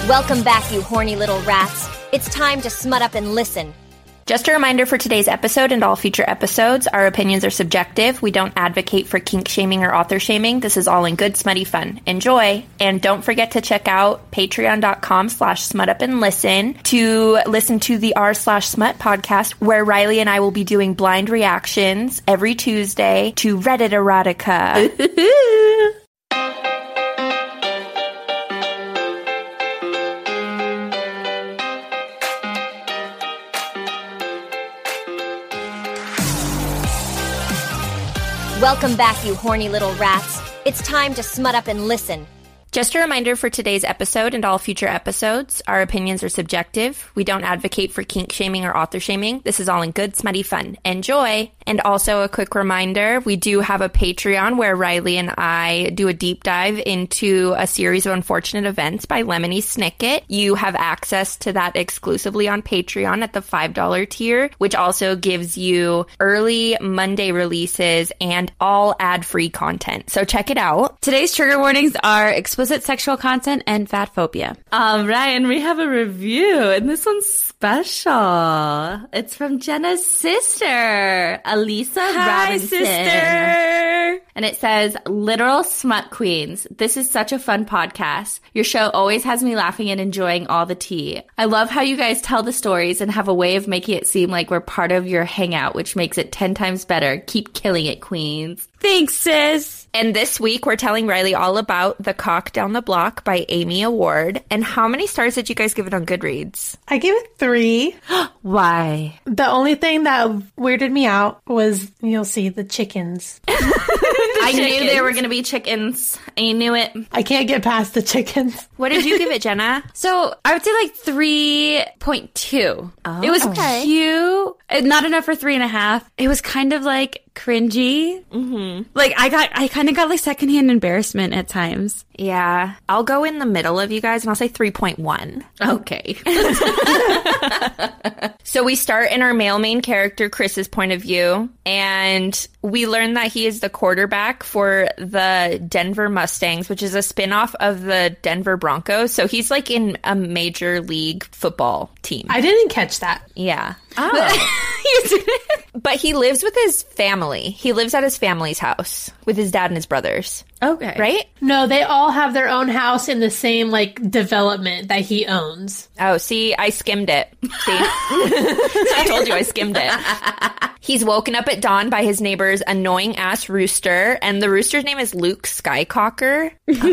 Welcome back, you horny little rats. It's time to smut up and listen. Just a reminder for today's episode and all future episodes, our opinions are subjective. We don't advocate for kink shaming or author shaming. This is all in good, smutty fun. Enjoy. And don't forget to check out patreon.com/smutupandlisten to listen to the r/smut podcast, where Riley and I will be doing blind reactions every Tuesday to Reddit erotica. Welcome back, you horny little rats. It's time to smut up and listen. Just a reminder for today's episode and all future episodes, our opinions are subjective. We don't advocate for kink shaming or author shaming. This is all in good, smutty fun. Enjoy! And also a quick reminder, we do have a Patreon where Riley and I do a deep dive into a series of unfortunate events by Lemony Snicket. You have access to that exclusively on Patreon at the $5 tier, which also gives you early Monday releases and all ad-free content. So check it out. Today's trigger warnings are explicit sexual content and fat phobia. All right, and we have a review, and this one's special. It's from Jenna's sister, Elisa Robinson. Sister! And it says, "Literal smut queens. This is such a fun podcast. Your show always has me laughing and enjoying all the tea. I love how you guys tell the stories and have a way of making it seem like we're part of your hangout, which makes it 10 times better. Keep killing it, queens." Thanks, sis. And this week, we're telling Riley all about The Cock Down the Block by Amy Award. And how many stars did you guys give it on Goodreads? I gave it 3. Why? The only thing that weirded me out was, you'll see, the chickens. I knew there were going to be chickens. I knew it. I can't get past the chickens. What did you give it, Jenna? So I would say like 3.2. Oh, it was okay. cute. Not enough for 3.5. It was kind of like cringy. Mm-hmm. Like I kind of got like secondhand embarrassment at times. Yeah. I'll go in the middle of you guys and I'll say 3.1. Okay. So we start in our male main character, Chris's point of view, and we learn that he is the quarterback for the Denver Mustangs, which is a spinoff of the Denver Broncos. So he's like in a major league football team. I didn't catch that. Yeah. Oh. But he lives with his family. He lives at his family's house with his dad and his brothers. Okay. Right? No, they all have their own house in the same, like, development that he owns. Oh, see, I skimmed it. See? I told you I skimmed it. He's woken up at dawn by his neighbor's annoying-ass rooster, and the rooster's name is Luke Skycocker.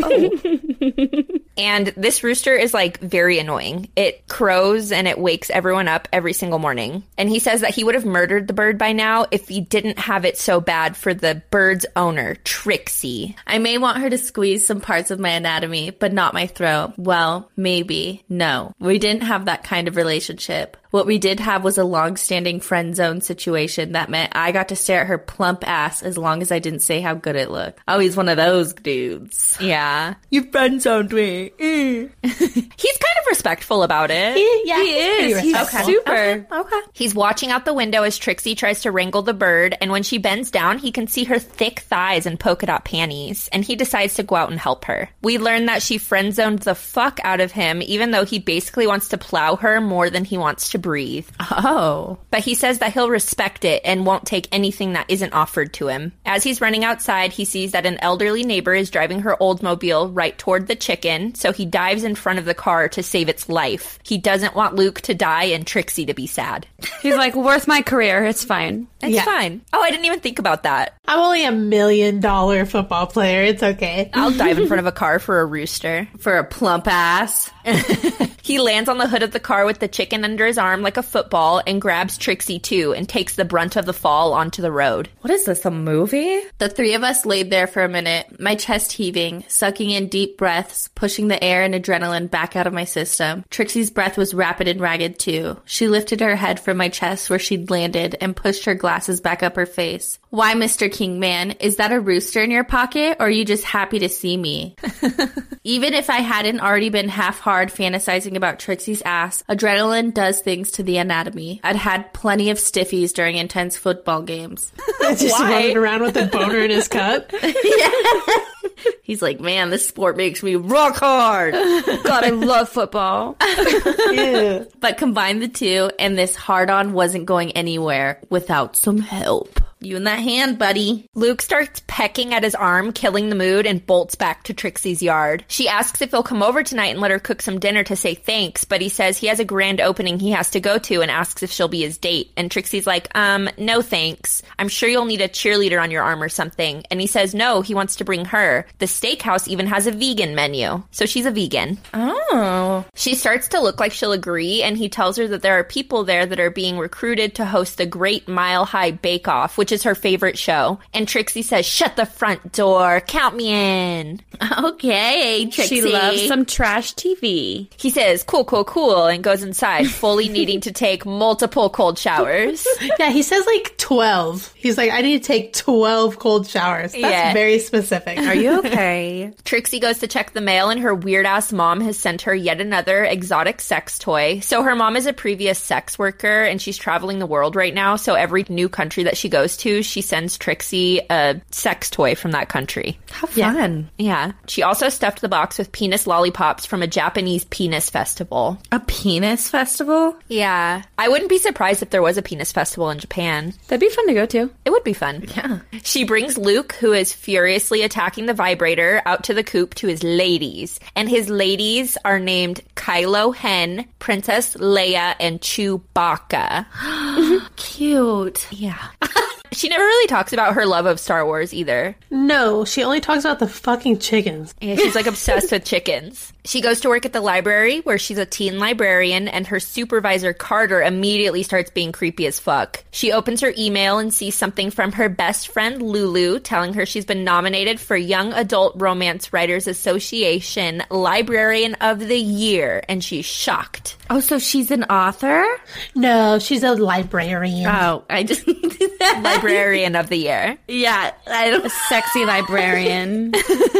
Oh. And this rooster is, like, very annoying. It crows and it wakes everyone up every single morning. And he says that he would have murdered the bird by now if he didn't have it so bad for the bird's owner, Trixie. I may want her to squeeze some parts of my anatomy, but not my throat. Well, maybe. No. We didn't have that kind of relationship. What we did have was a long-standing friend zone situation that meant I got to stare at her plump ass as long as I didn't say how good it looked. Oh, he's one of those dudes. Yeah. You friend zoned me. He's kind of respectful about it. He is. He's respectful. super. Okay. He's watching out the window as Trixie tries to wrangle the bird, and when she bends down, he can see her thick thighs and polka dot panties, and he decides to go out and help her. We learn that she friend-zoned the fuck out of him, even though he basically wants to plow her more than he wants to breathe. Oh. But he says that he'll respect it and won't take anything that isn't offered to him. As he's running outside, he sees that an elderly neighbor is driving her Oldsmobile right toward the chicken, so he dives in front of the car to save its life. He doesn't want Luke to die and Trixie to be sad. He's like, worth my career. It's fine. It's fine. Oh, I didn't even think about that. I'm only $1 million football player. It's okay. I'll dive in front of a car for a rooster. For a plump ass. He lands on the hood of the car with the chicken under his arm like a football and grabs Trixie too and takes the brunt of the fall onto the road. What is this, a movie? The three of us laid there for a minute, my chest heaving, sucking in deep breaths, pushing the air and adrenaline back out of my system. Trixie's breath was rapid and ragged too. She lifted her head from my chest where she'd landed and pushed her glasses back up her face. Why, Mr. Kingman, is that a rooster in your pocket, or are you just happy to see me? Even if I hadn't already been half-hard fantasizing about Trixie's ass, adrenaline does things to the anatomy. I'd had plenty of stiffies during intense football games. Just running around with a boner in his cup. Yeah. He's like, man, this sport makes me rock hard. God, I love football. But combine the two, and this hard-on wasn't going anywhere without some help. You and that hand, buddy. Luke starts pecking at his arm, killing the mood, and bolts back to Trixie's yard. She asks if he'll come over tonight and let her cook some dinner to say thanks, but he says he has a grand opening he has to go to and asks if she'll be his date. And Trixie's like, no thanks. I'm sure you'll need a cheerleader on your arm or something. And he says no, he wants to bring her. The steakhouse even has a vegan menu. So she's a vegan. Oh. She starts to look like she'll agree, and he tells her that there are people there that are being recruited to host the Great Mile High Bake Off, which is her favorite show. And Trixie says, shut the front door. Count me in. Okay, Trixie. She loves some trash TV. He says, cool, cool, cool, and goes inside, fully needing to take multiple cold showers. Yeah, he says like 12. He's like, I need to take 12 cold showers. That's very specific. Are you okay? Trixie goes to check the mail, and her weird-ass mom has sent her yet another exotic sex toy. So her mom is a previous sex worker, and she's traveling the world right now, so every new country that she goes to, she sends Trixie a sex toy from that country. How fun. Yeah. She also stuffed the box with penis lollipops from a Japanese penis festival. A penis festival? Yeah. I wouldn't be surprised if there was a penis festival in Japan. That'd be fun to go to. It would be fun. Yeah. She brings Luke, who is furiously attacking the vibrator, out to the coop to his ladies. And his ladies are named Kylo Hen, Princess Leia, and Chewbacca. Cute. Yeah. She never really talks about her love of Star Wars either. No, she only talks about the fucking chickens. Yeah, she's like obsessed with chickens. She goes to work at the library where she's a teen librarian, and her supervisor Carter immediately starts being creepy as fuck. She opens her email and sees something from her best friend Lulu telling her she's been nominated for Young Adult Romance Writers Association Librarian of the Year, and she's shocked. Oh, so she's an author? No, she's a librarian. Oh, I just Librarian of the Year. Yeah, I don't. A sexy librarian.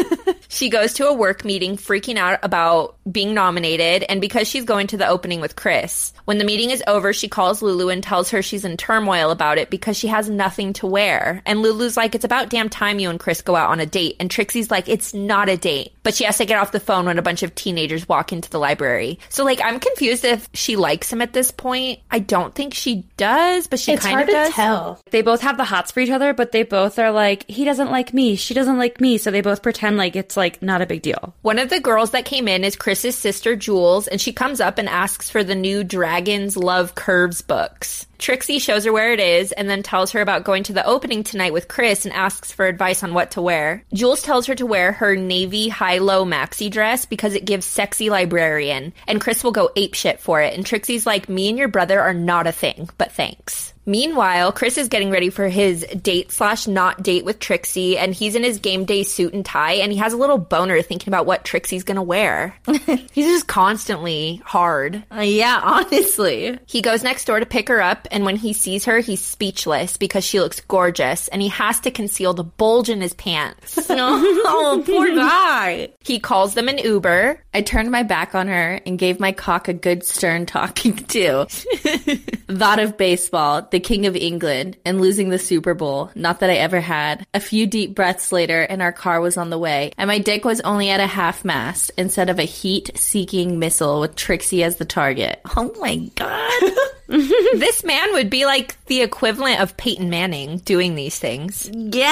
She goes to a work meeting freaking out about being nominated, and because she's going to the opening with Chris. When the meeting is over, she calls Lulu and tells her she's in turmoil about it because she has nothing to wear. And Lulu's like, it's about damn time you and Chris go out on a date. And Trixie's like, it's not a date. But she has to get off the phone when a bunch of teenagers walk into the library. So, like, I'm confused if she likes him at this point. I don't think she does, but she kind of does. It's hard to tell. They both have the hots for each other, but they both are like, he doesn't like me, she doesn't like me, so they both pretend like it's like not a big deal. One of the girls that came in is Chris's sister Jules, and she comes up and asks for the new Dragons Love Curves books. Trixie shows her where it is and then tells her about going to the opening tonight with Chris and asks for advice on what to wear. Jules tells her to wear her navy high-low maxi dress because it gives sexy librarian, and Chris will go apeshit for it, and Trixie's like, me and your brother are not a thing, but thanks. Meanwhile, Chris is getting ready for his date/not date with Trixie, and he's in his game day suit and tie, and he has a little boner thinking about what Trixie's gonna wear. He's just constantly hard. Yeah, honestly. He goes next door to pick her up, and when he sees her, he's speechless because she looks gorgeous, and he has to conceal the bulge in his pants. Oh, poor guy. He calls them an Uber. I turned my back on her and gave my cock a good stern talking to. Thought of baseball, the King of England, and losing the Super Bowl. Not that I ever had. A few deep breaths later, and our car was on the way, and my dick was only at a half-mast instead of a heat-seeking missile with Trixie as the target. Oh my god. This man would be like the equivalent of Peyton Manning doing these things.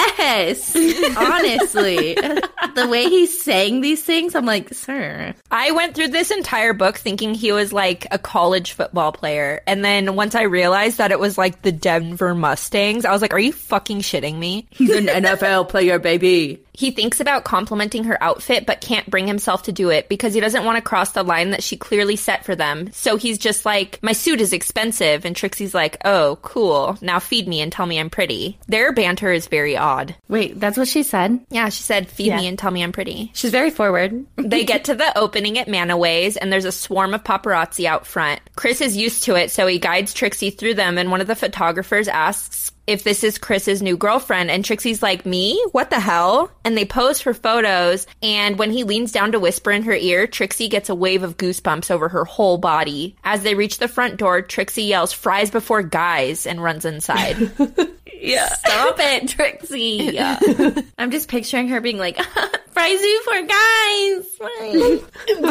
Yes. Honestly. The way he's saying these things, I'm like, sir. I went through this entire book thinking he was like a college football player. And then once I realized that it was like the Denver Mustangs, I was like, are you fucking shitting me? He's an NFL player, baby. He thinks about complimenting her outfit, but can't bring himself to do it because he doesn't want to cross the line that she clearly set for them. So he's just like, my suit is expensive. And Trixie's like, oh, cool. Now feed me and tell me I'm pretty. Their banter is very odd. Wait, that's what she said? Yeah, she said, feed me and tell me I'm pretty. She's very forward. They get to the opening at Manaways, and there's a swarm of paparazzi out front. Chris is used to it, so he guides Trixie through them, and one of the photographers asks if this is Chris's new girlfriend, and Trixie's like, me? What the hell? And they pose for photos, and when he leans down to whisper in her ear, Trixie gets a wave of goosebumps over her whole body. As they reach the front door, Trixie yells, fries before guys, and runs inside. Yeah. Stop it, Trixie. I'm just picturing her being like, Zoo for guys.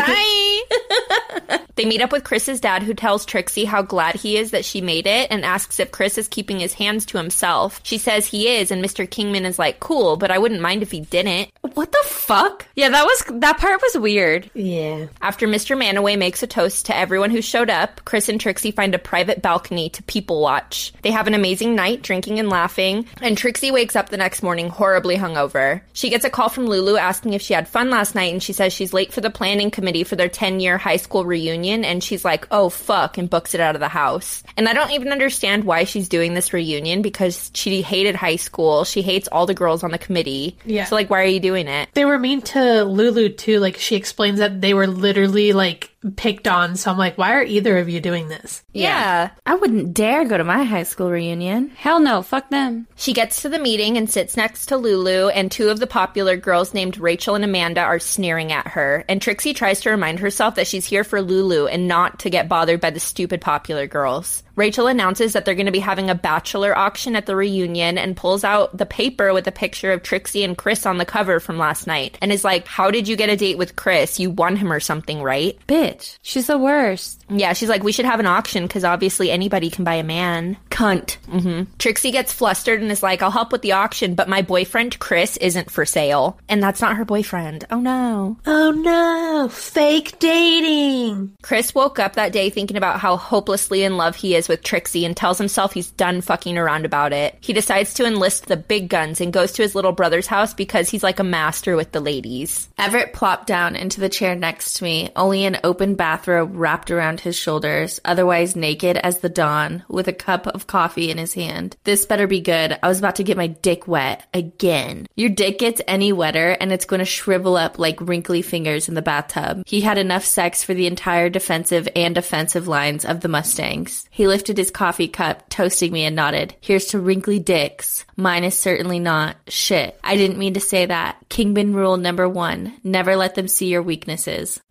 Bye. They meet up with Chris's dad, who tells Trixie how glad he is that she made it and asks if Chris is keeping his hands to himself. She says he is, and Mr. Kingman is like, cool, but I wouldn't mind if he didn't. What the fuck? Yeah, that part was weird. Yeah. After Mr. Manaway makes a toast to everyone who showed up, Chris and Trixie find a private balcony to people watch. They have an amazing night, drinking and laughing, and Trixie wakes up the next morning horribly hungover. She gets a call from Lulu asking if she had fun last night, and she says she's late for the planning committee for their 10-year high school reunion, and she's like, oh, fuck, and books it out of the house. And I don't even understand why she's doing this reunion, because she hated high school. She hates all the girls on the committee. Yeah. So, like, why are you doing it? They were mean to Lulu, too. Like, she explains that they were literally, like, picked on. So I'm like, why are either of you doing this? Yeah. I wouldn't dare go to my high school reunion. Hell no, fuck them. She gets to the meeting and sits next to Lulu, and two of the popular girls named Rachel and Amanda are sneering at her. And Trixie tries to remind herself that she's here for Lulu and not to get bothered by the stupid popular girls. Rachel announces that they're going to be having a bachelor auction at the reunion and pulls out the paper with a picture of Trixie and Chris on the cover from last night and is like, how did you get a date with Chris? You won him or something, right? Bitch. She's the worst. Yeah, she's like, we should have an auction because obviously anybody can buy a man. Cunt. Trixie gets flustered and is like, I'll help with the auction, but my boyfriend Chris isn't for sale. And that's not her boyfriend. Oh no. Oh no, fake dating. Chris woke up that day thinking about how hopelessly in love he is with Trixie and tells himself he's done fucking around about it. He decides to enlist the big guns and goes to his little brother's house because he's like a master with the ladies. Everett plopped down into the chair next to me, only an open bathrobe wrapped around his shoulders, otherwise naked as the dawn, with a cup of coffee in his hand. This better be good. I was about to get my dick wet again. Your dick gets any wetter and it's going to shrivel up like wrinkly fingers in the bathtub. He had enough sex for the entire defensive and offensive lines of the Mustangs. He lifted his coffee cup, toasting me, and nodded. Here's to wrinkly dicks. Mine is certainly not. Shit. I didn't mean to say that. Kingman rule number 1. Never let them see your weaknesses.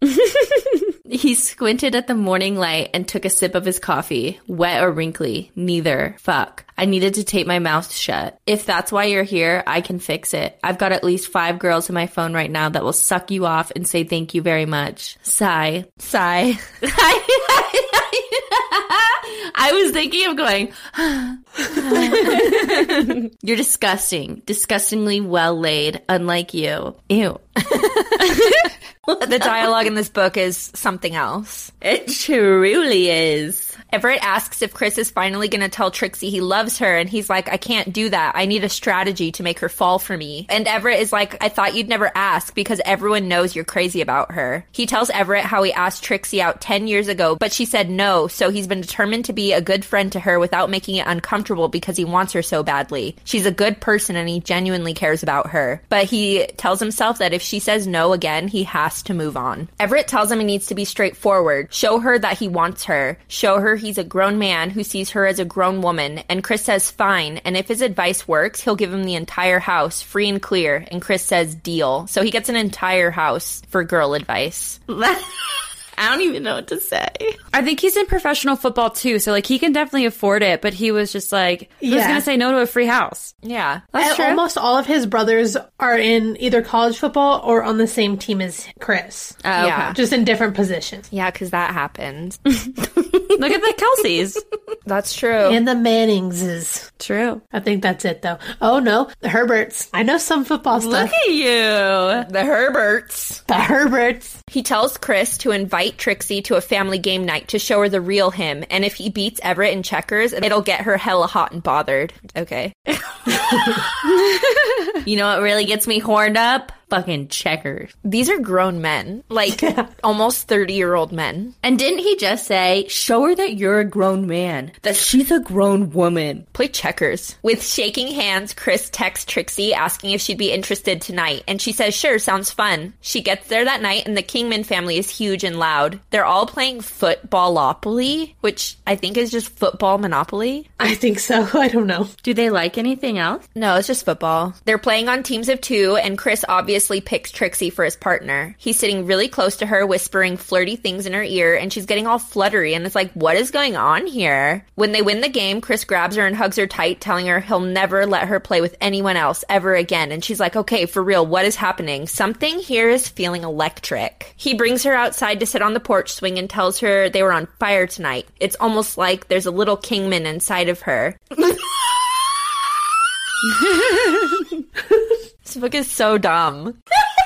He squinted at the morning light and took a sip of his coffee. Wet or wrinkly? Neither. Fuck. I needed to tape my mouth shut. If that's why you're here, I can fix it. I've got at least 5 girls in my phone right now that will suck you off and say thank you very much. Sigh. Sigh. I was thinking of going, you're disgusting. Disgustingly well laid, unlike you. Ew. The dialogue in this book is something else. It truly is. Everett asks if Chris is finally going to tell Trixie he loves her, and he's like, I can't do that. I need a strategy to make her fall for me. And Everett is like, I thought you'd never ask because everyone knows you're crazy about her. He tells Everett how he asked Trixie out 10 years ago, but she said no, so he's been determined to be a good friend to her without making it uncomfortable because he wants her so badly. She's a good person and he genuinely cares about her. But he tells himself that if she says no again, he has to move on. Everett tells him he needs to be straightforward, show her that he wants her, show her he's a grown man who sees her as a grown woman, and Chris says fine, and if his advice works, he'll give him the entire house, free and clear, and Chris says deal. So he gets an entire house for girl advice. I don't even know what to say. I think he's in professional football too, so like he can definitely afford it, but he was just like, who's gonna say no to a free house? Yeah, that's true. Almost all of his brothers are in either college football or on the same team as Chris. Oh, yeah. Okay. Just in different positions. Yeah, because that happened. Look at the Kelseys. That's true. And the Manningses. True. I think that's it, though. Oh, no. The Herberts. I know some football stuff. Look at you. The Herberts. The Herberts. He tells Chris to invite Trixie to a family game night to show her the real him, and if he beats Everett in checkers, it'll get her hella hot and bothered. Okay. You know what really gets me horned up? Fucking checkers. These are grown men. Like, almost 30-year-old men. And didn't he just say, show her that you're a grown man, that she's a grown woman? Play checkers. With shaking hands, Chris texts Trixie asking if she'd be interested tonight, and she says, sure, sounds fun. She gets there that night, and the Kingman family is huge and loud. They're all playing Footballopoly, which I think is just football Monopoly. I think so. I don't know. Do they like anything else? No, it's just football. They're playing on teams of 2, and Chris obviously picks Trixie for his partner. He's sitting really close to her, whispering flirty things in her ear, and she's getting all fluttery, and it's like, what is going on here? When they win the game, Chris grabs her and hugs her tight, telling her he'll never let her play with anyone else ever again, and she's like, okay, for real, what is happening? Something here is feeling electric. He brings her outside to sit on the porch swing and tells her they were on fire tonight. It's almost like there's a little Kingman inside of her. This book is so dumb.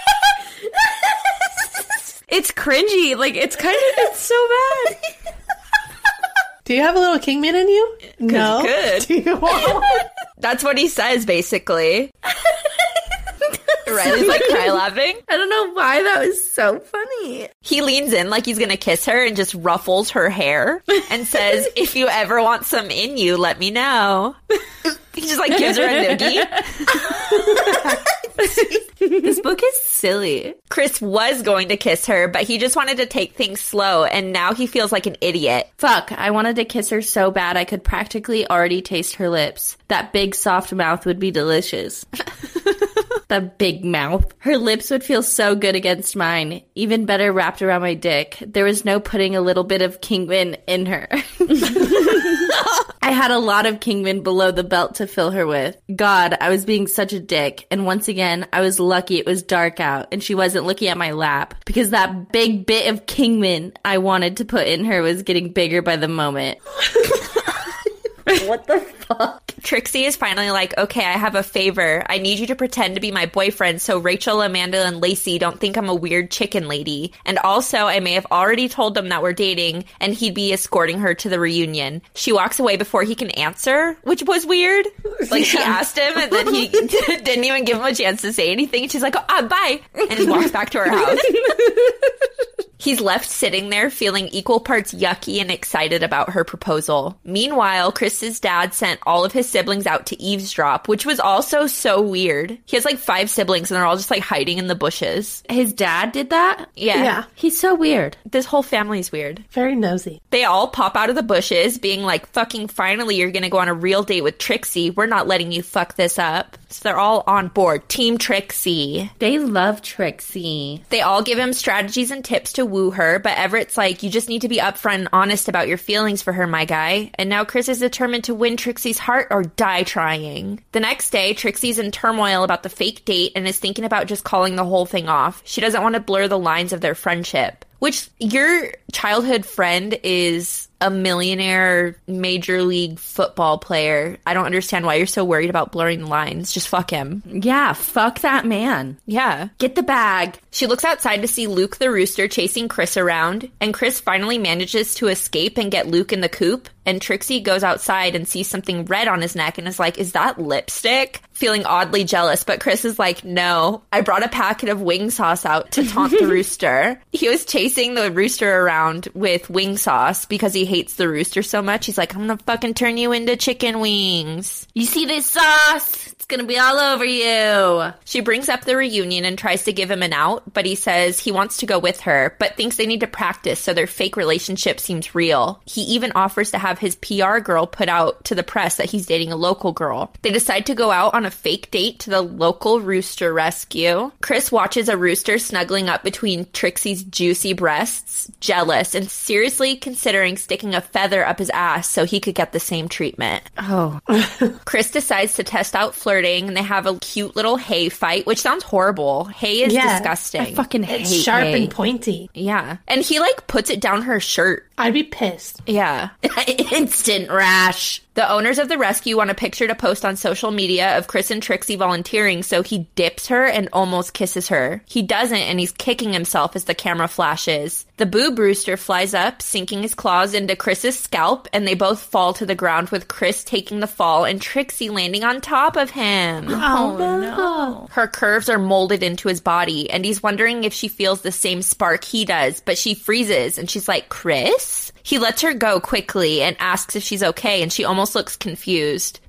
It's cringy. Like, it's so bad. Do you have a little Kingman in you? No. Good. Do you want? That's what he says, basically. Riley's like cry laughing. I don't know why that was so funny. He leans in like he's gonna kiss her and just ruffles her hair and says, if you ever want some in you, let me know. He just like gives her a noogie. This book is silly. Chris was going to kiss her, but he just wanted to take things slow, and now he feels like an idiot. Fuck, I wanted to kiss her so bad I could practically already taste her lips. That big soft mouth would be delicious. The big mouth. Her lips would feel so good against mine. Even better wrapped around my dick. There was no putting a little bit of Kingman in her. I had a lot of Kingman below the belt to fill her with. God, I was being such a dick. And once again, I was lucky it was dark out and she wasn't looking at my lap, because that big bit of Kingman I wanted to put in her was getting bigger by the moment. What the fuck? Trixie is finally like, okay, I have a favor. I need you to pretend to be my boyfriend so Rachel, Amanda, and Lacey don't think I'm a weird chicken lady. And also, I may have already told them that we're dating, and he'd be escorting her to the reunion. She walks away before he can answer, which was weird. Like, she asked him, and then he didn't even give him a chance to say anything. She's like, bye. And he walks back to her house. He's left sitting there feeling equal parts yucky and excited about her proposal. Meanwhile, Chris's dad sent all of his siblings out to eavesdrop, which was also so weird. He has like 5 siblings and they're all just like hiding in the bushes. His dad did that? Yeah. He's so weird. This whole family's weird. Very nosy. They all pop out of the bushes being like, fucking finally you're gonna go on a real date with Trixie. We're not letting you fuck this up. So they're all on board. Team Trixie. They love Trixie. They all give him strategies and tips to woo her, but Everett's like, you just need to be upfront and honest about your feelings for her, my guy. And now Chris is determined to win Trixie's heart or die trying. The next day, Trixie's in turmoil about the fake date and is thinking about just calling the whole thing off. She doesn't want to blur the lines of their friendship. Which, your childhood friend is a millionaire major league football player. I don't understand why you're so worried about blurring the lines. Just fuck him. Yeah, fuck that man. Yeah. Get the bag. She looks outside to see Luke the rooster chasing Chris around, and Chris finally manages to escape and get Luke in the coop, and Trixie goes outside and sees something red on his neck and is like, is that lipstick? Feeling oddly jealous, but Chris is like, no, I brought a packet of wing sauce out to taunt the rooster. He was chasing the rooster around with wing sauce because he hates the rooster so much. He's like, I'm gonna fucking turn you into chicken wings. You see this sauce? It's gonna be all over you. She brings up the reunion and tries to give him an out, but he says he wants to go with her, but thinks they need to practice so their fake relationship seems real. He even offers to have his PR girl put out to the press that he's dating a local girl. They decide to go out on a fake date to the local rooster rescue. Chris watches a rooster snuggling up between Trixie's juicy breasts, jealous, and seriously considering sticking a feather up his ass so he could get the same treatment. Oh. Chris decides to test out flirting, and they have a cute little hay fight, which sounds horrible. Hay is disgusting. I fucking hate It's sharp hay. and pointy. Yeah. And he, like, puts it down her shirt. I'd be pissed. Yeah. Instant rash. The owners of the rescue want a picture to post on social media of Chris and Trixie volunteering, so he dips her and almost kisses her. He doesn't, and he's kicking himself as the camera flashes. The boob rooster flies up, sinking his claws into Chris's scalp, and they both fall to the ground with Chris taking the fall and Trixie landing on top of him. Oh, no. Her curves are molded into his body, and he's wondering if she feels the same spark he does, but she freezes, and she's like, Chris? He lets her go quickly and asks if she's okay, and she almost looks confused.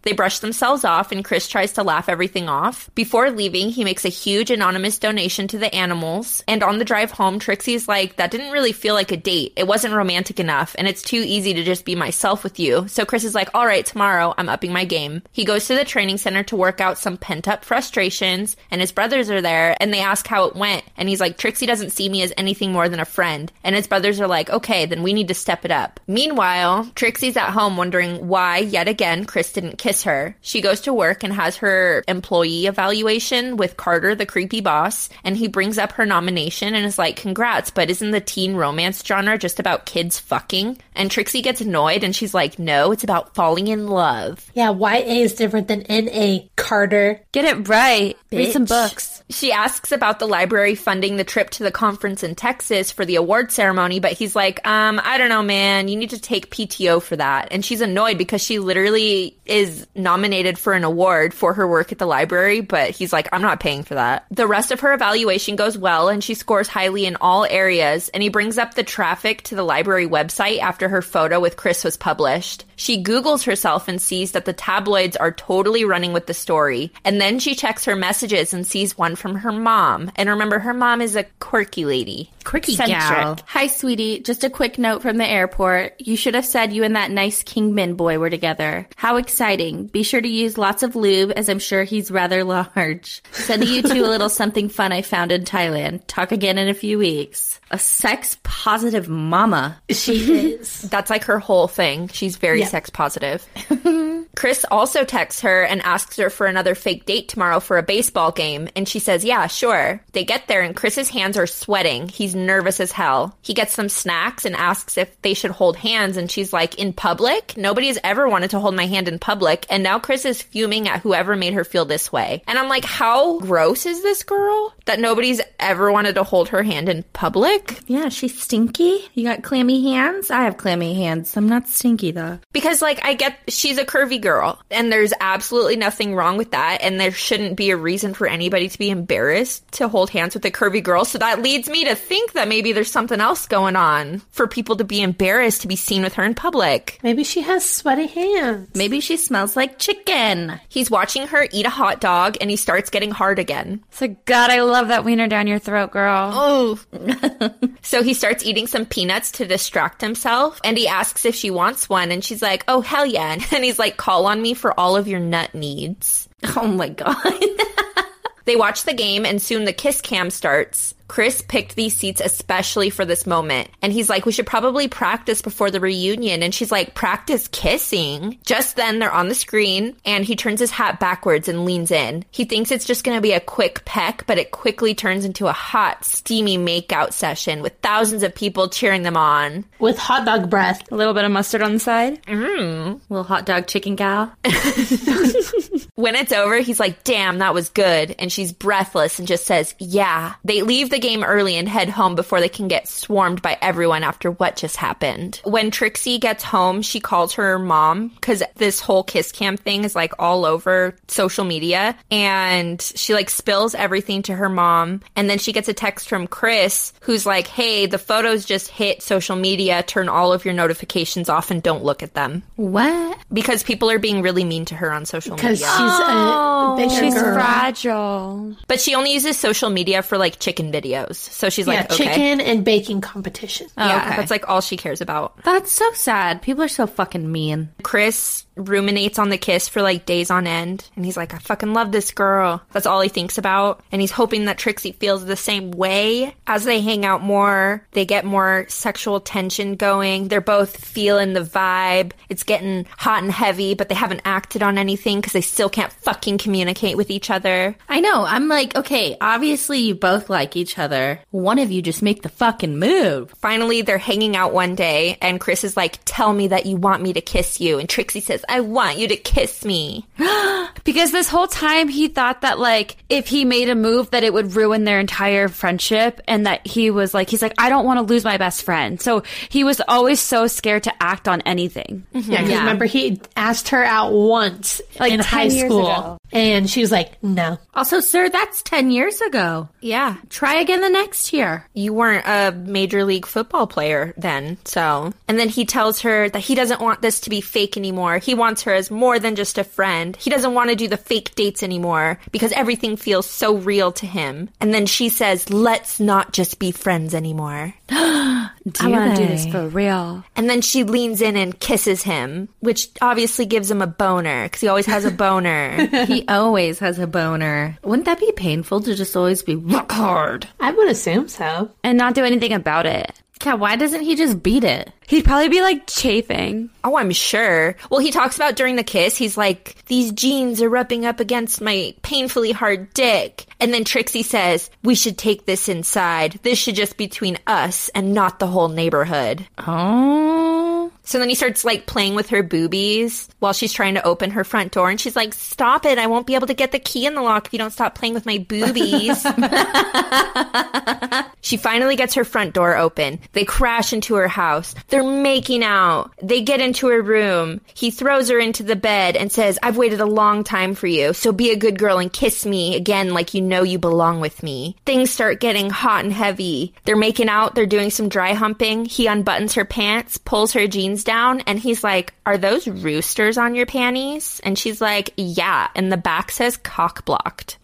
They brush themselves off, and Chris tries to laugh everything off. Before leaving, he makes a huge anonymous donation to the animals. And on the drive home, Trixie's like, that didn't really feel like a date. It wasn't romantic enough, and it's too easy to just be myself with you. So Chris is like, all right, tomorrow I'm upping my game. He goes to the training center to work out some pent-up frustrations, and his brothers are there, and they ask how it went. And he's like, Trixie doesn't see me as anything more than a friend. And his brothers are like, okay, then we need to step it up. Meanwhile, Trixie's at home wondering why, yet again, Chris didn't kiss her. She goes to work and has her employee evaluation with Carter, the creepy boss, and he brings up her nomination and is like, congrats, but isn't the teen romance genre just about kids fucking? And Trixie gets annoyed and she's like, no, it's about falling in love. Yeah, YA is different than NA, Carter. Get it right. Read some books. She asks about the library funding the trip to the conference in Texas for the award ceremony, but he's like, I don't know, man, you need to take PTO for that. And she's annoyed because she literally is nominated for an award for her work at the library, but he's like, I'm not paying for that. The rest of her evaluation goes well, and she scores highly in all areas, and he brings up the traffic to the library website after her photo with Chris was published. She Googles herself and sees that the tabloids are totally running with the story, and then she checks her messages and sees one from her mom. And remember, her mom is a quirky lady. Quirky gal. Hi, sweetie. Just a quick note from the airport. You should have said you and that nice Kingman boy were together. How exciting. Be sure to use lots of lube, as I'm sure he's rather large. Sending you two a little something fun I found in Thailand. Talk again in a few weeks. A sex-positive mama. She is. That's like her whole thing. She's very sex positive. Chris also texts her and asks her for another fake date tomorrow for a baseball game, and she says, yeah, sure. They get there, and Chris's hands are sweating. He's nervous as hell. He gets some snacks and asks if they should hold hands, and she's like, in public? Nobody has ever wanted to hold my hand in public, and now Chris is fuming at whoever made her feel this way. And I'm like, how gross is this girl that nobody's ever wanted to hold her hand in public? Yeah, she's stinky. You got clammy hands? I have clammy hands. I'm not stinky, though. Because, like, I get she's a curvy girl, and there's absolutely nothing wrong with that, and there shouldn't be a reason for anybody to be embarrassed to hold hands with a curvy girl, so that leads me to think that maybe there's something else going on for people to be embarrassed to be seen with her in public. Maybe she has sweaty hands. Maybe she smells like chicken. He's watching her eat a hot dog, and he starts getting hard again. So, God, I love that wiener down your throat, girl. Oh. So he starts eating some peanuts to distract himself, and he asks if she wants one, and she's like, oh, hell yeah. And he's like, call on me for all of your nut needs. Oh my God. They watch the game, and soon the kiss cam starts. Chris picked these seats especially for this moment. And he's like, we should probably practice before the reunion. And she's like, practice kissing? Just then they're on the screen, and he turns his hat backwards and leans in. He thinks it's just going to be a quick peck, but it quickly turns into a hot, steamy makeout session with thousands of people cheering them on. With hot dog breath. A little bit of mustard on the side. Little hot dog chicken gal. When it's over, he's like, damn, that was good. And she's breathless and just says, yeah. They leave the game early and head home before they can get swarmed by everyone after what just happened. When Trixie gets home, she calls her mom because this whole kiss cam thing is like all over social media, and she like spills everything to her mom, and then she gets a text from Chris who's like, hey, the photos just hit social media, turn all of your notifications off and don't look at them. What? Because people are being really mean to her on social media. Because she's a bigger girl. Fragile. But she only uses social media for like chicken videos. So she's like, okay. Chicken and baking competition. Yeah, okay. that's like all she cares about. That's so sad. People are so fucking mean. Chris ruminates on the kiss for like days on end, and he's like, I fucking love this girl. That's all he thinks about, and he's hoping that Trixie feels the same way. As they hang out more, they get more sexual tension going. They're both feeling the vibe. It's getting hot and heavy, but they haven't acted on anything because they still can't fucking communicate with each other. I know. I'm like, okay, obviously you both like each other. One of you just make the fucking move. Finally, they're hanging out one day, and Chris is like, tell me that you want me to kiss you. And Trixie says, I want you to kiss me. Because this whole time he thought that, like, if he made a move that it would ruin their entire friendship, and that he's like, I don't want to lose my best friend. So he was always so scared to act on anything. Yeah, because remember, he asked her out once in high school, and she was like, no. Also, sir, that's 10 years ago. Yeah. Try again the next year. You weren't a Major League football player then, so. And then he tells her that he doesn't want this to be fake anymore. He wants her as more than just a friend. He doesn't want to do the fake dates anymore because everything feels so real to him. And then she says, let's not just be friends anymore. I want to do this for real. And then she leans in and kisses him, which obviously gives him a boner because he always has a boner. He always has a boner. Wouldn't that be painful to just always be rock hard? I would assume so. And not do anything about it. Yeah, why doesn't he just beat it? He'd probably be like chafing. Oh, I'm sure. Well, he talks about during the kiss, he's like, these jeans are rubbing up against my painfully hard dick. And then Trixie says, we should take this inside. This should just be between us and not the whole neighborhood. Oh. So then he starts like playing with her boobies while she's trying to open her front door. And she's like, stop it. I won't be able to get the key in the lock if you don't stop playing with my boobies. She finally gets her front door open. They crash into her house. They're making out. They get into her room. He throws her into the bed and says, I've waited a long time for you, so be a good girl and kiss me again like you know you belong with me. Things start getting hot and heavy. They're making out. They're doing some dry humping. He unbuttons her pants, pulls her jeans down, and he's like, are those roosters on your panties? And she's like, yeah. And the back says cock blocked.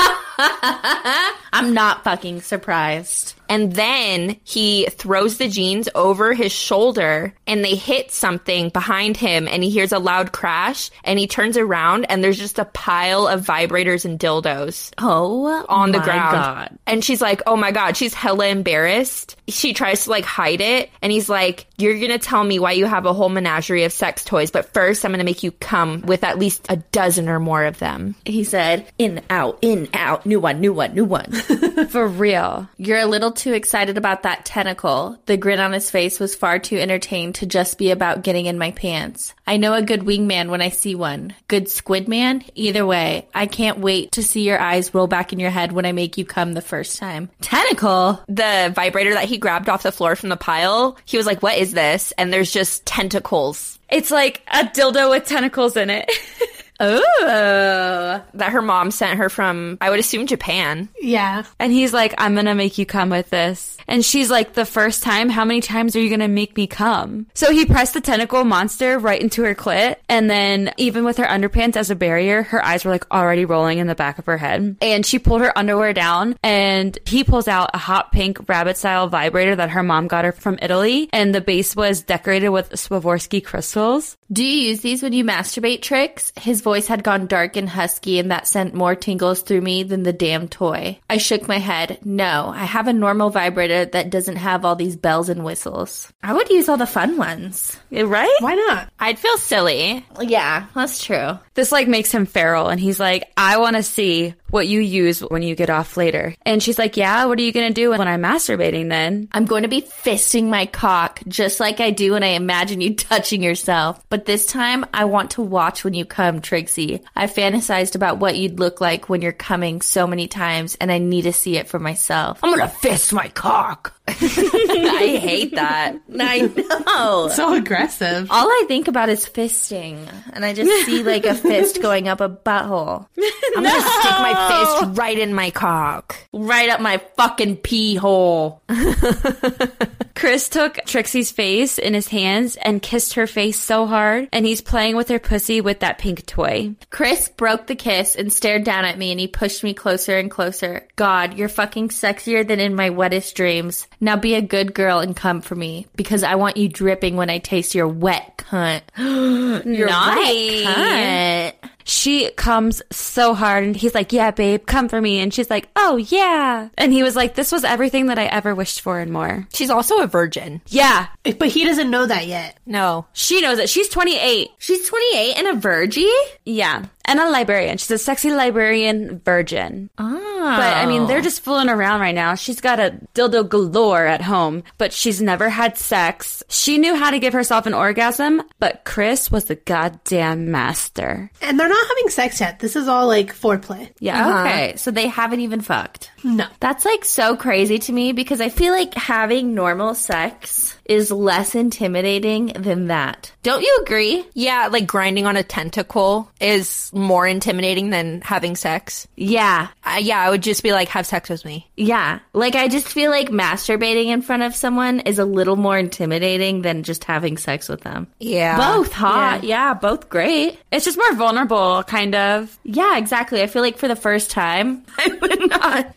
I'm not fucking surprised. And then he throws the jeans over his shoulder and they hit something behind him and he hears a loud crash and he turns around and there's just a pile of vibrators and dildos on the ground. God. And she's like, oh my God, she's hella embarrassed. She tries to like hide it and he's like, you're going to tell me why you have a whole menagerie of sex toys, but first I'm going to make you come with at least a dozen or more of them. He said, in, out, new one, new one, new one. For real. You're a little too excited about that tentacle. The grin on his face was far too entertained to just be about getting in my pants. I know a good wingman when I see one. Good squid man? Either way, I can't wait to see your eyes roll back in your head when I make you come the first time. Tentacle? The vibrator that he grabbed off the floor from the pile, he was like, what is this? And there's just tentacles. It's like a dildo with tentacles in it. Oh, that her mom sent her from, I would assume, Japan. Yeah. And he's like, I'm going to make you come with this. And she's like, the first time? How many times are you going to make me come? So he pressed the tentacle monster right into her clit. And then even with her underpants as a barrier, her eyes were like already rolling in the back of her head. And she pulled her underwear down and he pulls out a hot pink rabbit style vibrator that her mom got her from Italy. And the base was decorated with Swarovski crystals. Do you use these when you masturbate, Trix? His voice had gone dark and husky, and that sent more tingles through me than the damn toy. I shook my head. No, I have a normal vibrator that doesn't have all these bells and whistles. I would use all the fun ones. Right? Why not? I'd feel silly. Yeah, that's true. This like makes him feral and he's like, I want to see what you use when you get off later. And she's like, yeah, what are you going to do when I'm masturbating then? I'm going to be fisting my cock just like I do when I imagine you touching yourself. But this time, I want to watch when you come, Trixie. I fantasized about what you'd look like when you're coming so many times, and I need to see it for myself. I'm going to fist my cock. I hate that. I know. So aggressive. All I think about is fisting, and I just see like a fist going up a butthole. I'm going to stick my fist right in my cock. Right up my fucking pee hole. Chris took Trixie's face in his hands and kissed her face so hard, and he's playing with her pussy with that pink toy. Chris broke the kiss and stared down at me, and he pushed me closer and closer. God, you're fucking sexier than in my wettest dreams. Now be a good girl and come for me, because I want you dripping when I taste your wet cunt. Your Naughty. wet cunt. She comes so hard, and he's like, yeah, babe, come for me. And she's like, oh, yeah. And he was like, this was everything that I ever wished for and more. She's also a virgin. Yeah. But he doesn't know that yet. No. She knows it. She's 28. She's 28 and a virgin? Yeah. and a librarian. She's a sexy librarian virgin. But, I mean, they're just fooling around right now. She's got a dildo galore at home, but she's never had sex. She knew how to give herself an orgasm, but Chris was the goddamn master. And they're not having sex yet. This is all, like, foreplay. Yeah. Okay, so they haven't even fucked. No. That's, like, so crazy to me because I feel like having normal sex is less intimidating than that. Don't you agree? Yeah, like grinding on a tentacle is more intimidating than having sex. Yeah. Yeah, I would just be like, have sex with me. Yeah. Like, I just feel like masturbating in front of someone is a little more intimidating than just having sex with them. Yeah. Both hot. Yeah, both great. It's just more vulnerable, kind of. Yeah, exactly. I feel like for the first time, I would not.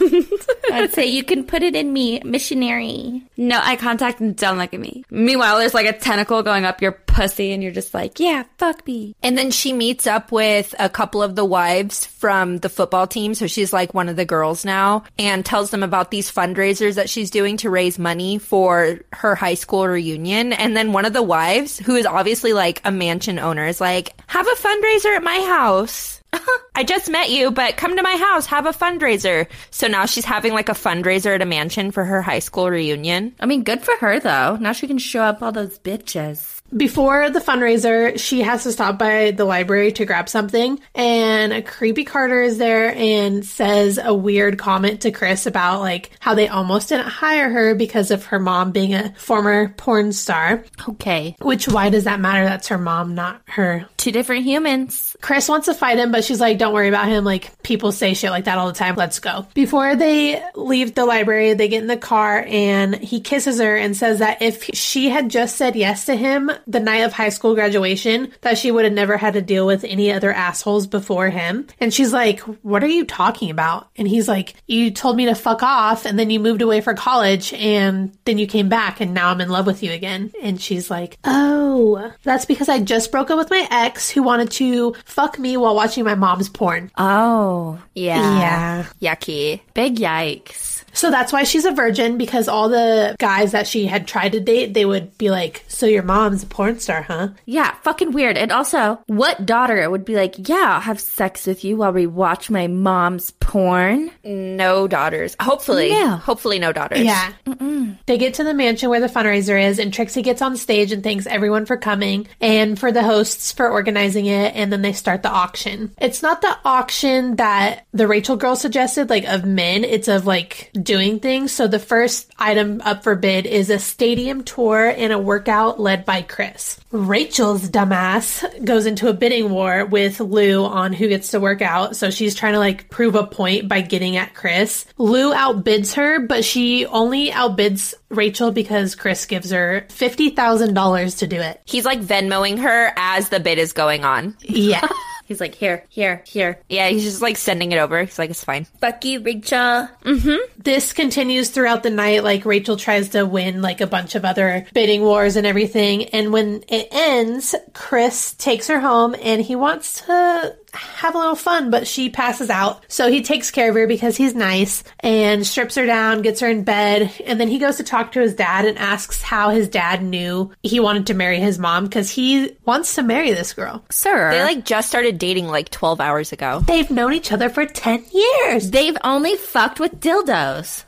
I'd say you can put it in me, missionary. No eye contact and don't look at me. Meanwhile, there's like a tentacle going up your pussy and you're just like, yeah, fuck me. And then she meets up with a couple of the wives from the football team. So she's like one of the girls now and tells them about these fundraisers that she's doing to raise money for her high school reunion. And then one of the wives, who is obviously like a mansion owner, is like, have a fundraiser at my house. I just met you, but come to my house, have a fundraiser. So now she's having like a fundraiser at a mansion for her high school reunion. I mean, good for her, though. Now she can show up all those bitches. Before the fundraiser, she has to stop by the library to grab something, and a creepy Carter is there and says a weird comment to Chris about, like, how they almost didn't hire her because of her mom being a former porn star. Okay. Which, why does that matter? That's her mom, not her. Two different humans. Chris wants to fight him, but she's like, don't worry about him. Like, people say shit like that all the time. Let's go. Before they leave the library, they get in the car and he kisses her and says that if she had just said yes to him the night of high school graduation, that she would have never had to deal with any other assholes before him. And she's like, what are you talking about? And he's like, you told me to fuck off and then you moved away for college and then you came back and now I'm in love with you again. And she's like, oh, that's because I just broke up with my ex who wanted to fuck me while watching my mom's porn. Oh. Yeah. Yucky. Big yikes. So that's why she's a virgin, because all the guys that she had tried to date, they would be like, so your mom's a porn star, huh? Yeah, fucking weird. And also, what daughter would be like, yeah, I'll have sex with you while we watch my mom's porn? No daughters. Hopefully. Yeah. Hopefully no daughters. Yeah. They get to the mansion where the fundraiser is, and Trixie gets on stage and thanks everyone for coming and for the hosts for organizing it, and then they start the auction. It's not the auction that the Rachel girl suggested, like, of men. It's of, like, doing things. So the first item up for bid is a stadium tour and a workout led by Chris. Rachel's dumbass goes into a bidding war with Lou on who gets to work out. So she's trying to, like, prove a point by getting at Chris. Lou outbids her, but she only outbids Rachel because Chris gives her $50,000 to do it. He's like Venmoing her as the bid is going on. Yeah. He's like, here. Yeah, he's just like sending it over. He's like, it's fine. Fuck you, Rachel. This continues throughout the night. Like, Rachel tries to win, like, a bunch of other bidding wars and everything. And when it ends, Chris takes her home and he wants to have a little fun, but she passes out. So he takes care of her because he's nice and strips her down, gets her in bed. And then he goes to talk to his dad and asks how his dad knew he wanted to marry his mom, because he wants to marry this girl. Sir. They like just started dating like 12 hours ago. They've known each other for 10 years. They've only fucked with dildos.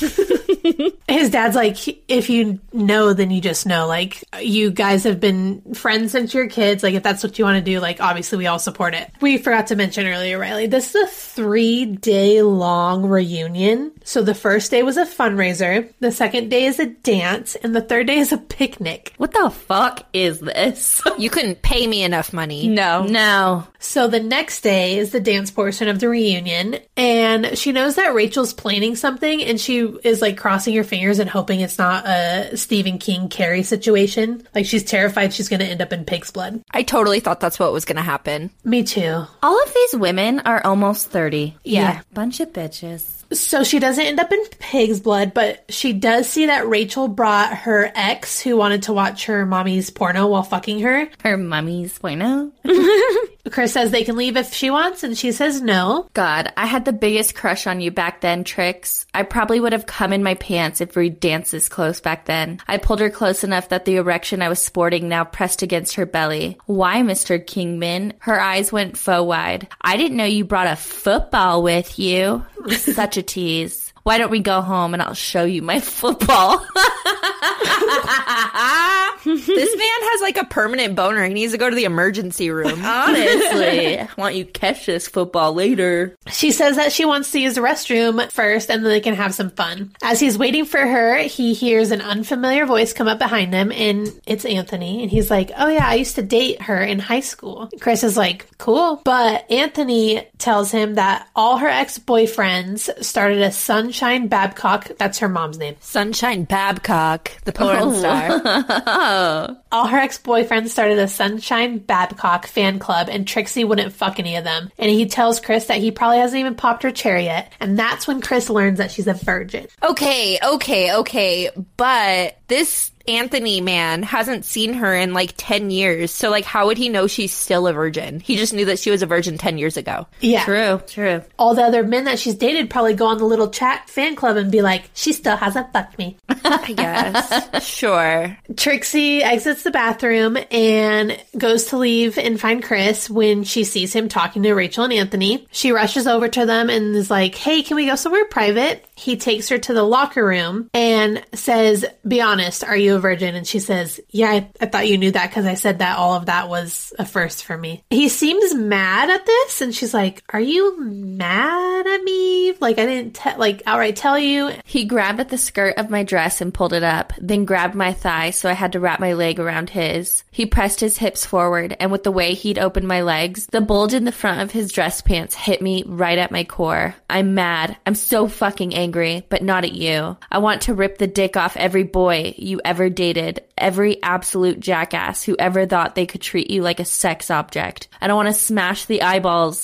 His dad's like, if you know, then you just know. Like, you guys have been friends since you're kids. Like, if that's what you want to do, like, obviously we all support it. We forgot to mention earlier, Riley, this is a 3-day long reunion. So the first day was a fundraiser, the second day is a dance, and the third day is a picnic. What the fuck is this? You couldn't pay me enough money. No. So the next day is the dance portion of the reunion, and she knows that Rachel's planning something, and she is like crossing her fingers and hoping it's not a Stephen King Carrie situation. Like, she's terrified she's going to end up in pig's blood. I totally thought that's what was going to happen. Me too. All of these women are almost 30. Yeah. Bunch of bitches. So she doesn't end up in pig's blood, but she does see that Rachel brought her ex who wanted to watch her mommy's porno while fucking her. Her mummy's porno. Chris says they can leave if she wants, and she says no. God, I had the biggest crush on you back then, Trix. I probably would have come in my pants if we danced this close back then. I pulled her close enough that the erection I was sporting now pressed against her belly. Why, Mr. Kingman? Her eyes went faux wide. I didn't know you brought a football with you. Such a tease. Why don't we go home and I'll show you my football? This man has like a permanent boner. He needs to go to the emergency room. Honestly, I want you to catch this football later. She says that she wants to use the restroom first and then they can have some fun. As he's waiting for her, he hears an unfamiliar voice come up behind him, and it's Anthony. And he's like, oh yeah, I used to date her in high school. Chris is like, cool. But Anthony tells him that all her ex-boyfriends started a Sunshine Babcock, that's her mom's name. Sunshine Babcock, the porn star. All her ex-boyfriends started a Sunshine Babcock fan club, and Trixie wouldn't fuck any of them. And he tells Chris that he probably hasn't even popped her cherry yet. And that's when Chris learns that she's a virgin. Okay. But this Anthony man hasn't seen her in like 10 years. So like, how would he know she's still a virgin? He just knew that she was a virgin 10 years ago. Yeah. True. All the other men that she's dated probably go on the little chat fan club and be like, she still hasn't fucked me. I guess. Sure. Trixie exits the bathroom and goes to leave and find Chris when she sees him talking to Rachel and Anthony. She rushes over to them and is like, hey, can we go somewhere private? He takes her to the locker room and says, be honest, are you a virgin? And she says, yeah, I thought you knew that because I said that all of that was a first for me. He seems mad at this, and she's like, are you mad at me? Like, I didn't outright tell you. He grabbed at the skirt of my dress and pulled it up, then grabbed my thigh, so I had to wrap my leg around his. He pressed his hips forward, and with the way he'd opened my legs, the bulge in the front of his dress pants hit me right at my core. I'm mad. I'm so fucking angry, but not at you. I want to rip the dick off every boy you ever dated, every absolute jackass who ever thought they could treat you like a sex object. I don't want to smash the eyeballs.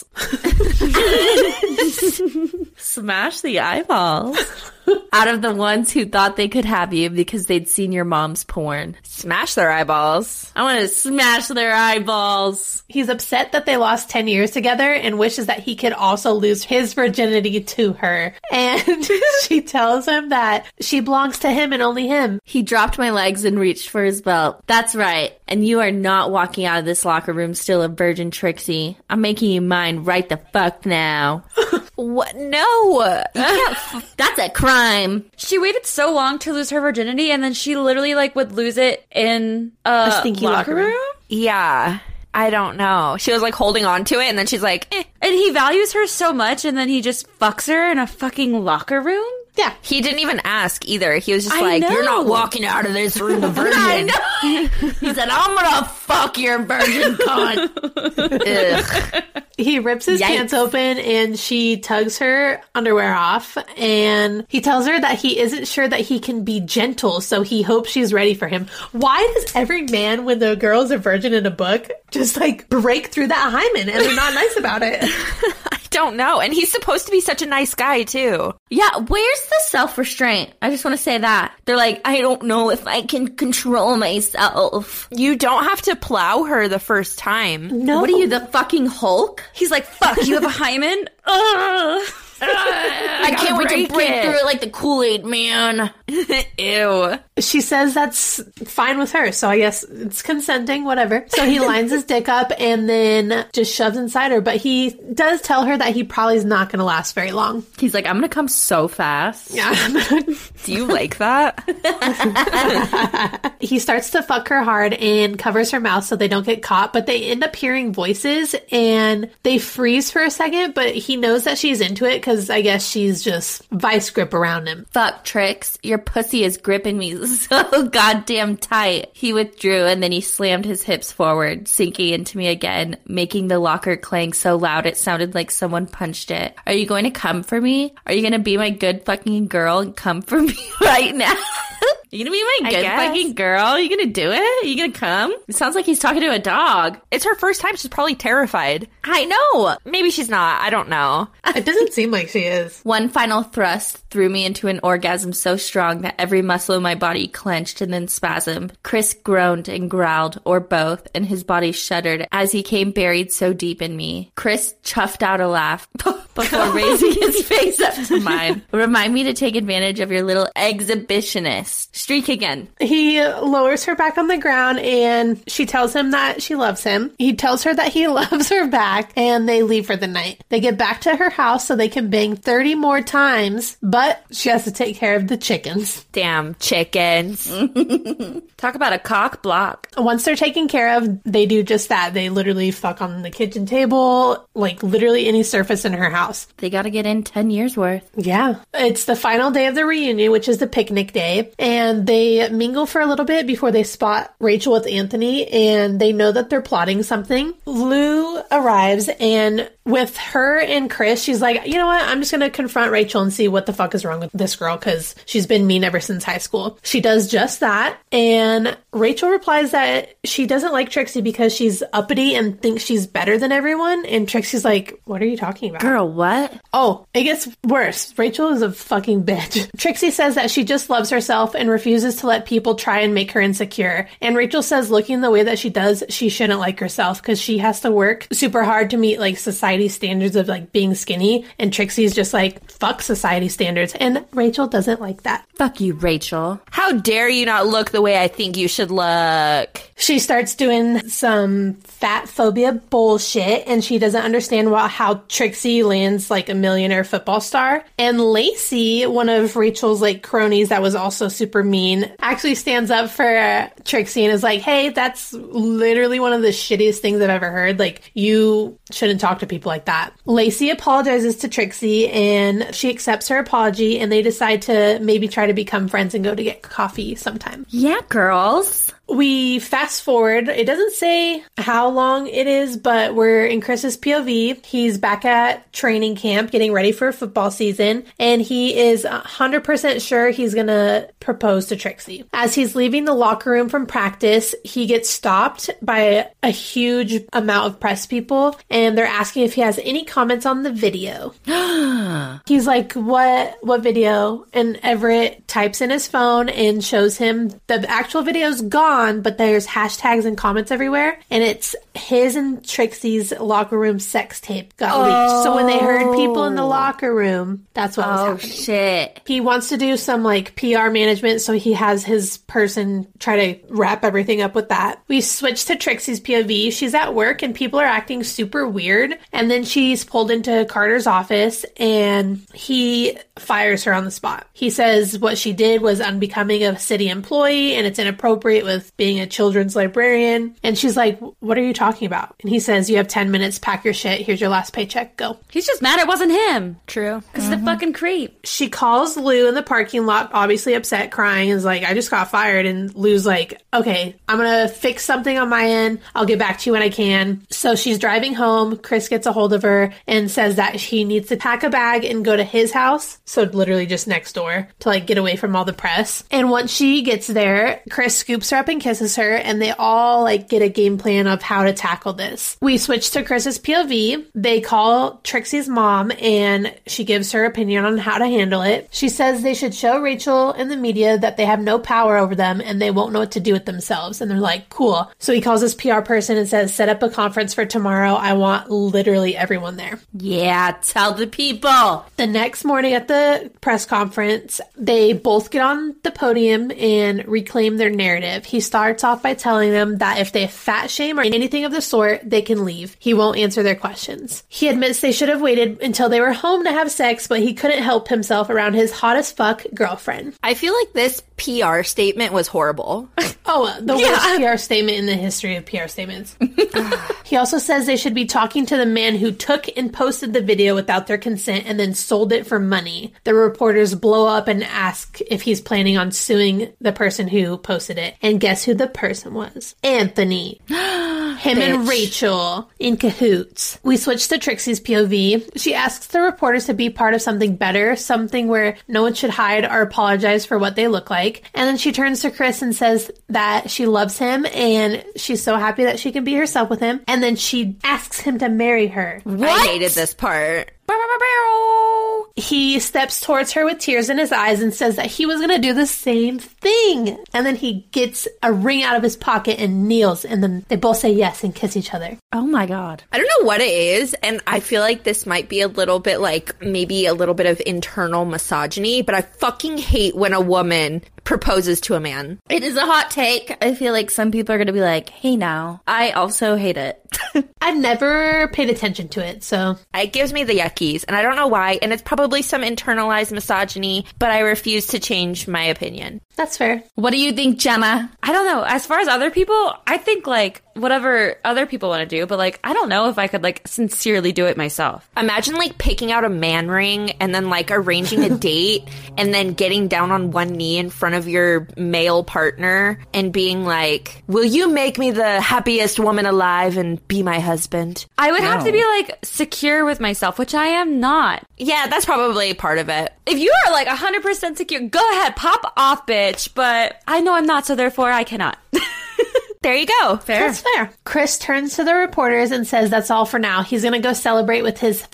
Smash the eyeballs out of the ones who thought they could have you because they'd seen your mom's porn. Smash their eyeballs. I want to smash their eyeballs. He's upset that they lost 10 years together and wishes that he could also lose his virginity to her. And she tells him that she belongs to him and only him. He dropped my legs and reached for his belt. That's right. And you are not walking out of this locker room still a virgin, Trixie. I'm making you mine right the fuck now. What? No. You can't. That's a crime. She waited so long to lose her virginity, and then she literally like would lose it in a stinky locker room. Yeah. I don't know. She was like holding on to it, and then she's like, eh. And he values her so much, and then he just fucks her in a fucking locker room? Yeah. He didn't even ask either. He was just like, you're not walking out of this room a virgin. I know. He said, I'm gonna fuck your virgin cunt. He rips his pants open and she tugs her underwear off, and he tells her that he isn't sure that he can be gentle, so he hopes she's ready for him. Why does every man, when the girl's a virgin in a book, just like break through that hymen and they're not nice about it? I don't know. And he's supposed to be such a nice guy too. Yeah, where's the self-restraint? I just want to say that. They're like, I don't know if I can control myself. You don't have to plow her the first time. No. What are you, the fucking Hulk? He's like, fuck, you have a hymen? Ugh. I can't wait to break through it like the Kool-Aid man. Ew. She says that's fine with her, so I guess it's consenting, whatever. So he lines his dick up and then just shoves inside her, but he does tell her that he probably is not going to last very long. He's like, I'm going to come so fast. Yeah. Do you like that? He starts to fuck her hard and covers her mouth so they don't get caught, but they end up hearing voices and they freeze for a second, but he knows that she's into it because I guess she's just vice grip around him. Fuck, Trix. Your pussy is gripping me so goddamn tight. He withdrew and then he slammed his hips forward, sinking into me again, making the locker clang so loud it sounded like someone punched it. Are you going to come for me? Are you going to be my good fucking girl and come for me right now? You gonna be my good guess. fucking girl? You gonna do it? You gonna come? It sounds like he's talking to a dog. It's her first time. She's probably terrified. I know. Maybe she's not. I don't know. It doesn't seem like she is. One final thrust threw me into an orgasm so strong that every muscle in my body clenched and then spasmed. Chris groaned and growled, or both, and his body shuddered as he came buried so deep in me. Chris chuffed out a laugh before raising his face up to mine. Remind me to take advantage of your little exhibitionist streak again. He lowers her back on the ground and she tells him that she loves him. He tells her that he loves her back and they leave for the night. They get back to her house so they can bang 30 more times, but she has to take care of the chickens. Damn chickens. Talk about a cock block. Once they're taken care of, they do just that. They literally fuck on the kitchen table, like literally any surface in her house. They gotta get in 10 years worth. Yeah. It's the final day of the reunion, which is the picnic day, and they mingle for a little bit before they spot Rachel with Anthony, and they know that they're plotting something. Lou arrives, and with her and Chris, she's like, you know what? I'm just going to confront Rachel and see what the fuck is wrong with this girl because she's been mean ever since high school. She does just that. And Rachel replies that she doesn't like Trixie because she's uppity and thinks she's better than everyone. And Trixie's like, what are you talking about? Girl, what? Oh, it gets worse. Rachel is a fucking bitch. Trixie says that she just loves herself and refuses to let people try and make her insecure. And Rachel says looking the way that she does, she shouldn't like herself because she has to work super hard to meet like society standards of like being skinny, and Trixie's just like fuck society standards, and Rachel doesn't like that. Fuck you, Rachel. How dare you not look the way I think you should look? She starts doing some fat phobia bullshit, and she doesn't understand how Trixie lands like a millionaire football star. And Lacey, one of Rachel's like cronies that was also super mean, actually stands up for Trixie and is like, hey, that's literally one of the shittiest things I've ever heard. Like, you shouldn't talk to people like that. Lacey apologizes to Trixie and she accepts her apology, and they decide to maybe try to become friends and go to get coffee sometime. Yeah, girls. We fast forward. It doesn't say how long it is, but we're in Chris's POV. He's back at training camp getting ready for football season, and he is 100% sure he's going to propose to Trixie. As he's leaving the locker room from practice, he gets stopped by a huge amount of press people, and they're asking if he has any comments on the video. He's like, what video? And Everett types in his phone and shows him the actual video's gone, but there's hashtags and comments everywhere, and it's his and Trixie's locker room sex tape got leaked. So when they heard people in the locker room, that's what was happening. Shit. He wants to do some like PR management, so he has his person try to wrap everything up with that. We switch to Trixie's POV. She's at work and people are acting super weird, and then she's pulled into Carter's office and he fires her on the spot. He says what she did was unbecoming of a city employee and it's inappropriate with being a children's librarian. And she's like, what are you talking about? And he says, you have 10 minutes, pack your shit, here's your last paycheck, go. He's just mad it wasn't him. True. Because he's a fucking creep. She calls Lou in the parking lot, obviously upset, crying, is like, I just got fired. And Lou's like, okay, I'm gonna fix something on my end. I'll get back to you when I can. So she's driving home. Chris gets a hold of her and says that he needs to pack a bag and go to his house. So literally just next door to like get away from all the press. And once she gets there, Chris scoops her up and kisses her, and they all like get a game plan of how to tackle this. We switch to Chris's POV. They call Trixie's mom and she gives her opinion on how to handle it. She says they should show Rachel and the media that they have no power over them and they won't know what to do with themselves. And they're like, cool. So he calls his PR person and says, set up a conference for tomorrow. I want literally everyone there. Yeah, tell the people. The next morning at the press conference, they both get on the podium and reclaim their narrative. He starts off by telling them that if they fat shame or anything of the sort, they can leave. He won't answer their questions. He admits they should have waited until they were home to have sex, but he couldn't help himself around his hot as fuck girlfriend. I feel like this PR statement was horrible. Oh, the worst PR statement in the history of PR statements. He also says they should be talking to the man who took and posted the video without their consent and then sold it for money. The reporters blow up and ask if he's planning on suing the person who posted it. And guess who the person was? Anthony. Him and Rachel in cahoots. We switch to Trixie's POV. She asks the reporters to be part of something better, something where no one should hide or apologize for what they look like. And then she turns to Chris and says that she loves him and she's so happy that she can be herself with him. And then she asks him to marry her. What? I hated this part. He steps towards her with tears in his eyes and says that he was going to do the same thing. And then he gets a ring out of his pocket and kneels. And then they both say yes and kiss each other. Oh my God. I don't know what it is. And I feel like this might be a little bit like maybe a little bit of internal misogyny. But I fucking hate when a woman proposes to a man. It is a hot take. I feel like some people are going to be like, hey now. I also hate it. I've never paid attention to it, so. It gives me the yuckies, and I don't know why, and it's probably some internalized misogyny, but I refuse to change my opinion. That's fair. What do you think, Jenna? I don't know. As far as other people, I think, like, whatever other people want to do, but, like, I don't know if I could, like, sincerely do it myself. Imagine, like, picking out a man ring and then, like, arranging a date and then getting down on one knee in front of your male partner and being like, will you make me the happiest woman alive and be my husband? I would have to be, like, secure with myself, which I am not. Yeah, that's probably part of it. If you are, like, 100% secure, go ahead, pop off, bitch. But I know I'm not, so therefore I cannot. There you go. Fair. That's fair. Chris turns to the reporters and says that's all for now. He's going to go celebrate with his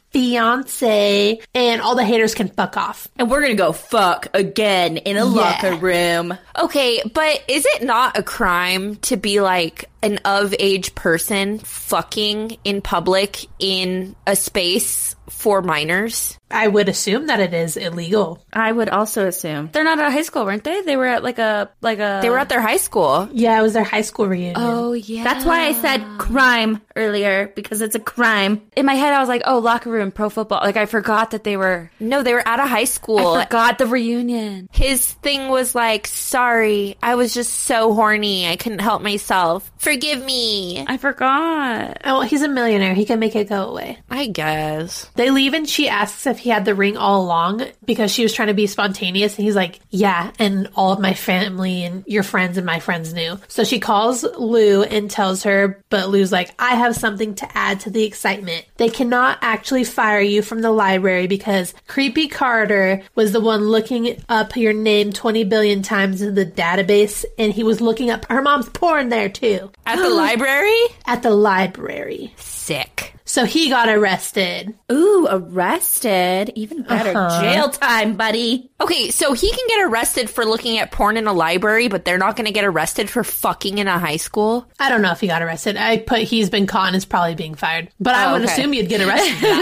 fiance and all the haters can fuck off. And we're going to go fuck again in a locker room. Okay, but is it not a crime to be like an of-age person fucking in public in a space for minors? I would assume that it is illegal. I would also assume. They're not at high school, weren't they? They were at like a... They were at their high school. Yeah, it was their high school reunion. Oh, yeah. That's why I said crime earlier, because it's a crime. In my head, I was like, oh, locker room, pro football. Like, I forgot that they were... No, they were at a high school. I forgot the reunion. His thing was like, sorry, I was just so horny. I couldn't help myself. Forgive me. I forgot. Oh, well, he's a millionaire. He can make it go away. I guess. They leave and she asks if he had the ring all along because she was trying to be spontaneous. And he's like, yeah, and all of my family and your friends and my friends knew. So she calls Lou and tells her, but Lou's like, I have something to add to the excitement. They cannot actually fire you from the library because Creepy Carter was the one looking up your name 20 billion times in the database, and he was looking up her mom's porn there too. At the library? At the library. Sick. So he got arrested. Ooh, arrested. Even better. Jail time, buddy. Okay, so he can get arrested for looking at porn in a library, but they're not going to get arrested for fucking in a high school? I don't know if he got arrested. I put he's been caught and is probably being fired. But I would assume you'd get arrested for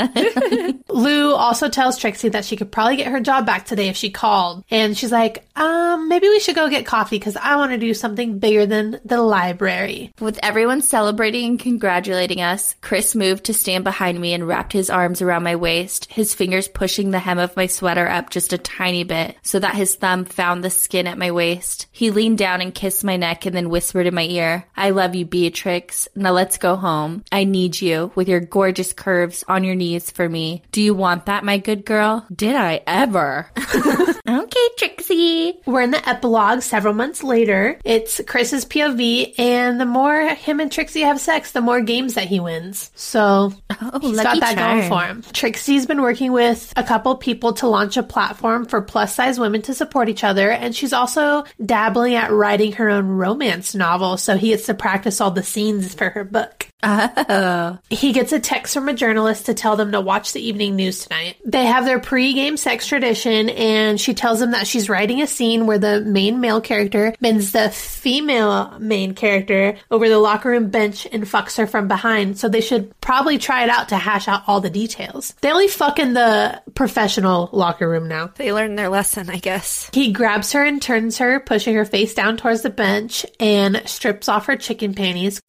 that. Lou also tells Trixie that she could probably get her job back today if she called. And she's like, maybe we should go get coffee because I want to do something bigger than the library. With everyone celebrating and congratulating us, Chris moved to stand behind me and wrapped his arms around my waist, his fingers pushing the hem of my sweater up just a tiny bit so that his thumb found the skin at my waist. He leaned down and kissed my neck and then whispered in my ear, I love you, Beatrix. Now let's go home. I need you with your gorgeous curves on your knees for me. Do you want that, my good girl? Did I ever? Okay, Trixie. We're in the epilogue several months later. It's Chris's POV, and the more him and Trixie have sex, the more games that he wins. So he's got that going for him. Trixie's been working with a couple people to launch a platform for plus-size women to support each other, and she's also dabbling at writing her own romance novel, so he gets to practice all the scenes for her book. Oh. He gets a text from a journalist to tell them to watch the evening news tonight. They have their pre-game sex tradition, and she tells him that she's writing a scene where the main male character bends the female main character over the locker room bench and fucks her from behind, so they should probably try it out to hash out all the details. They only fuck in the professional locker room now. They learned their lesson, I guess. He grabs her and turns her, pushing her face down towards the bench, and strips off her chicken panties.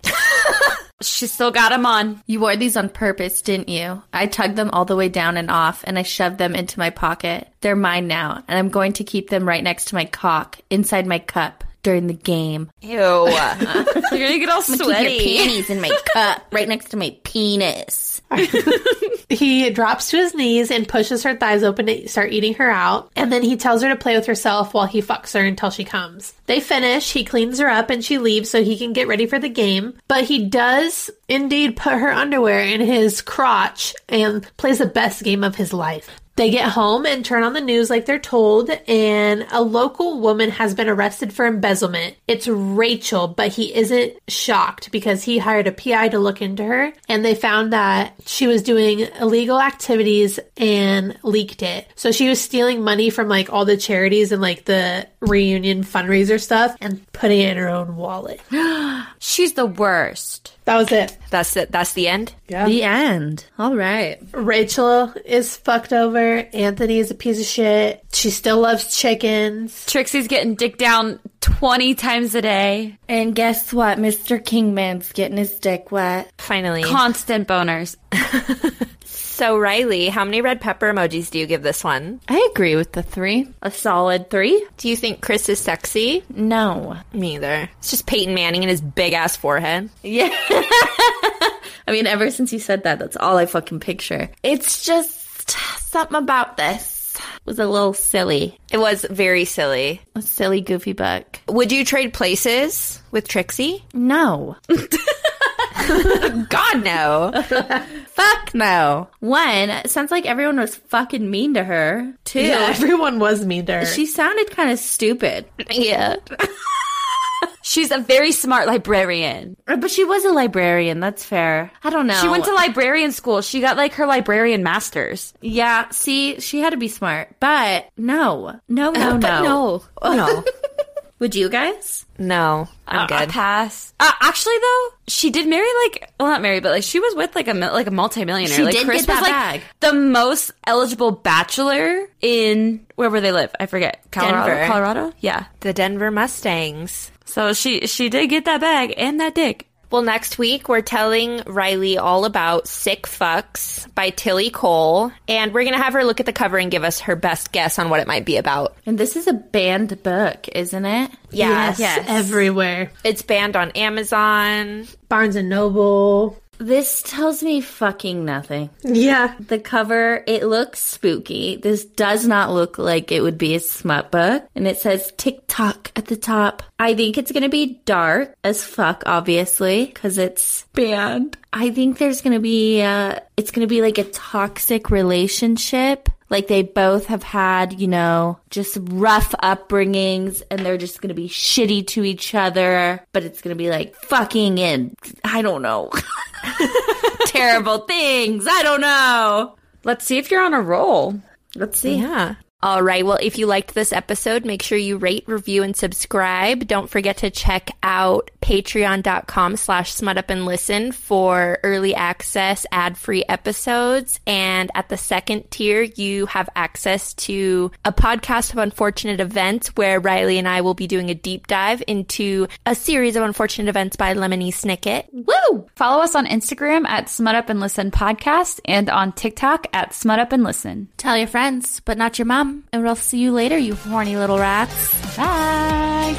She still got him on. You wore these on purpose, didn't you? I tugged them all the way down and off, and I shoved them into my pocket. They're mine now, and I'm going to keep them right next to my cock, inside my cup. during the game. Ew. You're gonna get all Keep sweaty. your panties in my cup right next to my penis. He drops to his knees and pushes her thighs open to start eating her out. And then he tells her to play with herself while he fucks her until she comes. They finish. He cleans her up and she leaves so he can get ready for the game. But he does indeed put her underwear in his crotch and plays the best game of his life. They get home and turn on the news like they're told, and a local woman has been arrested for embezzlement. It's Rachel, but he isn't shocked because he hired a PI to look into her, and they found that she was doing illegal activities and leaked it. So she was stealing money from like all the charities and like the reunion fundraiser stuff and putting it in her own wallet. She's the worst. That was it. That's it. That's the end? Yeah. The end. All right. Rachel is fucked over. Anthony is a piece of shit. She still loves chickens. Trixie's getting dick down 20 times a day. And guess what? Mr. Kingman's getting his dick wet. Finally. Constant boners. So, Riley, how many red pepper emojis do you give this one? I agree with the 3. A solid 3? Do you think Chris is sexy? No. Me either. It's just Peyton Manning and his big-ass forehead. Yeah. I mean, ever since you said that, that's all I fucking picture. It's just something about this was a little silly. It was very silly. A silly, goofy buck. Would you trade places with Trixie? No. God, no. Fuck no. One, it sounds like everyone was fucking mean to her. Two, Yeah, everyone was mean to her. she sounded kind of stupid. Yeah. She's a very smart librarian. But she was a librarian, that's fair. I don't know. She went to librarian school. She got like her librarian master's. Yeah, see, she had to be smart. But no. No. No. Would you guys? No. I'm good. Pass. Actually, though, she did marry not marry, but like she was with like a multimillionaire. She like did Chris get that was bag. the most eligible bachelor in wherever they live. I forget. Denver. Colorado? Yeah. The Denver Mustangs. So she did get that bag and that dick. Well, next week, we're telling Riley all about Sick Fucks by Tilly Cole, and we're going to have her look at the cover and give us her best guess on what it might be about. And this is a banned book, isn't it? Yes. Everywhere. It's banned on Amazon. Barnes and Noble. This tells me fucking nothing. Yeah. The cover, it looks spooky. This does not look like it would be a smut book. And it says TikTok at the top. I think it's going to be dark as fuck, obviously, because it's banned. I think there's going to be, it's going to be like a toxic relationship. Like they both have had, just rough upbringings and they're just going to be shitty to each other. But it's going to be like fucking and I don't know. Terrible things. I don't know. Let's see if you're on a roll. Let's see. Yeah. All right. Well, if you liked this episode, make sure you rate, review, and subscribe. Don't forget to check out patreon.com/smutupandlisten for early access, ad-free episodes. And at the second tier, you have access to a podcast of unfortunate events where Riley and I will be doing a deep dive into a series of unfortunate events by Lemony Snicket. Woo! Follow us on Instagram at Smut Up and Listen Podcast and on TikTok at Smut Up and Listen. Tell your friends, but not your mom. And we'll see you later, you horny little rats. Bye!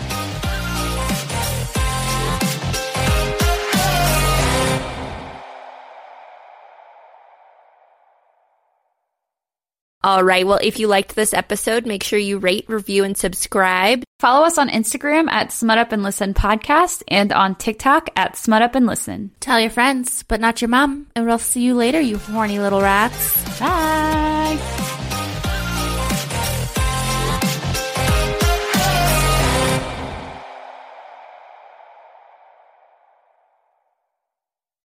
All right. Well, if you liked this episode, make sure you rate, review, and subscribe. Follow us on Instagram at Smut Up and Listen Podcast and on TikTok at Smut Up and Listen. Tell your friends, but not your mom. And we'll see you later, you horny little rats. Bye!